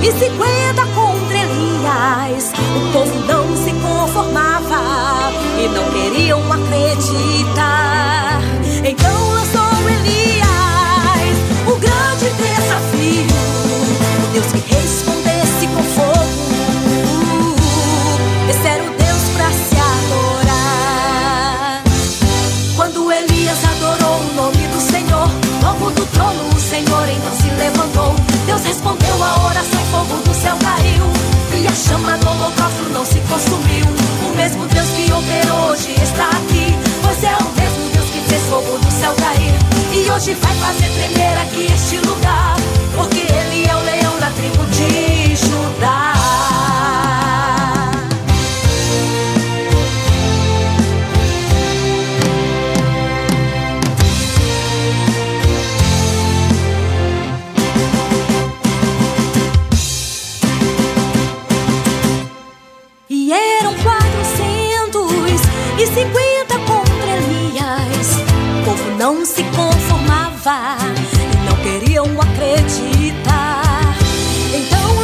e 50 contra Elias. O povo não se conformava e não queriam acreditar. Então lançou Elias o grande desafio, o Deus que respondesse com fogo. Esse era o Deus pra se adorar. Quando Elias adorou o nome do Senhor, logo do trono o Senhor então se levantou. Deus respondeu a oração, fogo do céu caiu, e a chama do holocausto não se consumiu. O mesmo Deus que operou hoje está aqui, pois é o mesmo Deus que fez fogo do céu cair, e hoje vai fazer tremer aqui este lugar, porque Ele é o leão da tribo de Judá. E eram 450 contra Elias. O povo não se conformava e não queriam acreditar. Então